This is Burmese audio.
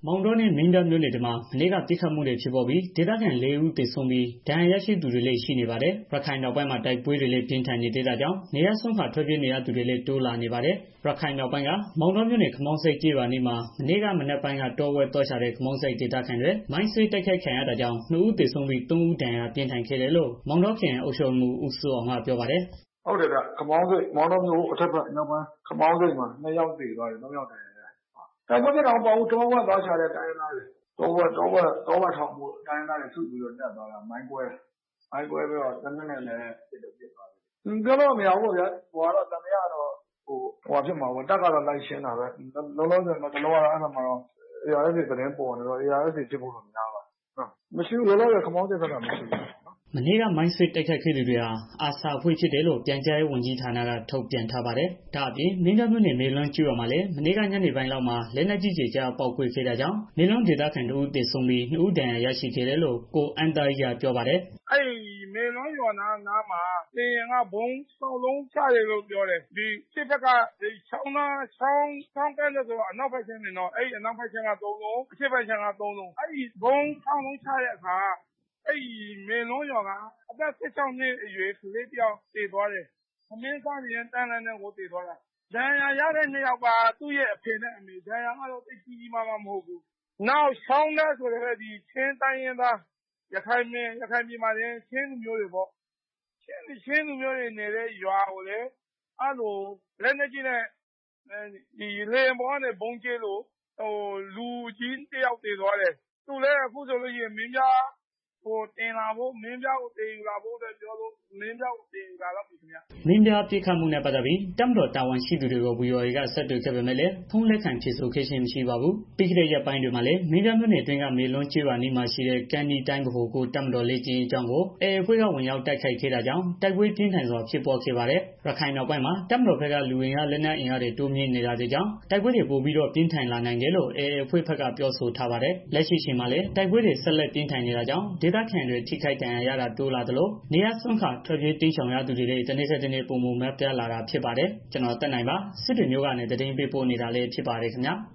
မောင်တောနဲ့ မင်းပြားမြို့နယ်တွေမှာ မနေ့က ပစ်ခတ်မှုတွေဖြစ်ပွားပြီး ဒေသခံ ၄ ဦး သေဆုံးပြီး ဒဏ်ရာရရှိသူတွေလည်း ရှိနေပါတယ်။ ရခိုင်မြောက်ပိုင်းမှာ တိုက်ပွဲတွေလည်း ပြင်းထန်နေသေးတာကြောင့် နေရပ်စွန့်ခွာထွက်ပြေးနေရသူတွေလည်း တိုးလာနေပါတယ်။ ရခိုင်မြောက်ပိုင်းက မောင်တောမြို့နယ် ခမောင်းဆိပ်ကျေးရွာအနီးမှာ မနေ့က မနက်ပိုင်းက တောဝက်သွားရှာတဲ့ ခမောင်းဆိပ်ဒေသခံတွေ မိုင်းဆွဲတိုက်ခိုက်ခံရတာကြောင့် ၂ ဦးသေဆုံးပြီး ၃ ဦး ဒဏ်ရာပြင်းထန်ခဲ့တယ်လို့ မောင်တောခရိုင် အုပ်ချုပ်ရေးမှူး ဦးစိုးအောင်က ပြောပါတယ်။ "ဟုတ်တယ်ဗျာ ခမောင်းဆိပ် မောင်တောမြို့အထက်ဘက် မြောက်ပိုင်း ခမောင်းဆိပ်မှာ ၂ ယောက်သေသွားတယ်။ ၃ ယောက် ဒဏ်ရာရတယ်။ တိုက်ပွဲဖြစ်တာမဟုတ်ပါဘူး။ တောဝက်သွားရှာတဲ့ တိုင်းရင်းသားတွေ တောဝက်ထောင်ဖို့ တိုင်းရင်းသားတွေ စုပြီးတော့ တက်သွားတာ မိုင်းကွဲပြီးတော့ သေနတ်နဲ့လည်း ပစ်သွားတယ်။ ပြောလို့မရဘူးပေါ့ဗျာ သံသယကတော့ တပ်ကတော့ လိုက်ရှင်းတာပဲ လောလောဆယ်တော့ အဲဒီဘက်မှာတော့ ARSA သတင်းပေါ်နေတော့ ARSA ဖြစ်ဖို့တော့ များပါတယ်။ မရှိဘူး လောလောဆယ် ခမောင်းဆိပ်ဘက်က မရှိဘူး။ " မနေ့က မိုင်းဆွဲတိုက်ခိုက်ခဲ့သူတွေဟာ ARSA အဖွဲ့ဖြစ်တယ်လို့ ပြန်ကြားရေးဝန်ကြီးဌာနက ထုတ်ပြန်ထားပါတယ်။ ဒါအပြင့် မင်းပြားမြို့နယ် မေလွန်းကျေးရွာမှာလည်း မနေ့က ညနေပိုင်းလောက်မှာ လက်နက်ကြီးကျည် ကျရောက်ပေါက်ကွဲခဲ့တာကြောင့် မေလွန်းဒေသခံ တစ်ဦးသေဆုံးပြီး ၂ ဦး ဒဏ်ရာရရှိခဲ့တယ်လို့ ကိုအမ်းသားကြီးက ပြောပါတယ်။ "အဲဒီမေလွန်းရွာနားမှာ လေယာဉ်က ဗုံး ၆ လုံးချတယ်လို့ ပြောတယ်။ အရှေ့ဘက်က ချောင်းကမ်းနဲ့ဆိုတော့ အနောက်ဘက်ခြမ်းပေါ့နော်။ အနောက်ဘက်ခြမ်းက ၃ လုံး အရှေ့ဘက်ခြမ်းက ၃ လုံး အဲဒီဗုံး ၆ လုံးချတဲ့အခါ မေလွန်းရွာက အသက် ၁၆ နှစ်အရွယ် ကလေးတစ်ယောက်သေသွားတယ်။ ထမင်းစားနေရင်း တန်းလန်းနဲ့ သေသွားတာ ဒဏ်ရာရတဲ့ နှစ်ယောက်က သူ့ရဲ့အဖေနဲ့ အမေ ဒဏ်ရာကတော့ သိပ်ကြီးကြီးမားမားမဟုတ်ဘူး။ နောက် ချောင်းနက်ဆိုတဲ့ ချင်းတိုင်းရင်းသား ရခိုင်ပြည်မှာလည်း ချင်းလူမျိုးတွေပေါ့ ချင်းလူမျိုးတွေနေတဲ့ ရွာကိုလည်း လက်နက်ကြီးနဲ့ လေယာဉ်ပေါ်ကနေ ဗုံးကြဲလို့ လူကြီးတစ်ယောက်သေသွားတယ်။ သူလည်း အခုဆိုရင် မင်းပြားကို သယ်ယူလာဖို့အတွက်ပြောလို့ မင်းပြားကို သယ်ယူလာလောက်ပြီခင်ဗျာ။ " မင်းပြားပစ်ခတ်မှုနဲ့ ပတ်သတ်ပြီး တပ်မတော်တာဝန်ရှိသူတွေကို ဗွီအိုအေက ဆက်သွယ်ခဲ့ပေမဲ့လည်း ဖုန်းလက်ခံဖြေဆိုခဲ့ခြင်း မရှိပါဘူး။ ပြီးခဲ့တဲ့ ရက်ပိုင်းတွေမှာလည်း မင်းပြားမြို့နယ်အတွင်းက မေလွန်းကျေးရွာအနီးမှာရှိတဲ့ ကမ်းနီးတိုင်းဗဟို 9 တပ်မတော်လေ့ကျင့်ရေးကျောင်းကို AA အဖွဲ့က ဝင်ရောက်တိုက်ခိုက်ခဲ့တာကြောင့် တိုက်ပွဲပြင်းထန်စွာ ဖြစ်ပွားခဲ့ပါတယ်။ ရခိုင်မြောက်ပိုင်းမှာ တပ်မတော်ဘက်က လူအင်အား လက်နက်အင်အားတွေ တိုးမြှင့်နေတာကြောင့် တိုက်ပွဲတွေ ပိုပြီးတော့ ပြင်းထန်လာနိုင်တယ်လို့ AA အဖွဲ့ဘက်က ပြောဆိုထားပါတယ်။ လက်ရှိအချိန်မှာလည်း တိုက်ပွဲတွေ ဆက်လက်ပြင်းထန်နေတာကြောင့် ဒေသခံတွေ ထိခိုက်ဒဏ်ရာရတာ တိုးလာသလို နေရပ်စွန့်ခွာ ထွက်ပြေးတိမ်းရှောင်ရသူတွေလည်း တနေ့ထက်တနေ့ ပိုမိုများပြားလာတာ ဖြစ်ပါတယ်။ ဒီအကြောင်း ဗွီအိုအေမြန်မာပိုင်းသတင်းထောက် ကိုသက်နိုင်က စစ်တွေမြို့ကနေ သတင်းပေးပို့နေတာလည်း ဖြစ်ပါတယ်ခင်ဗျာ။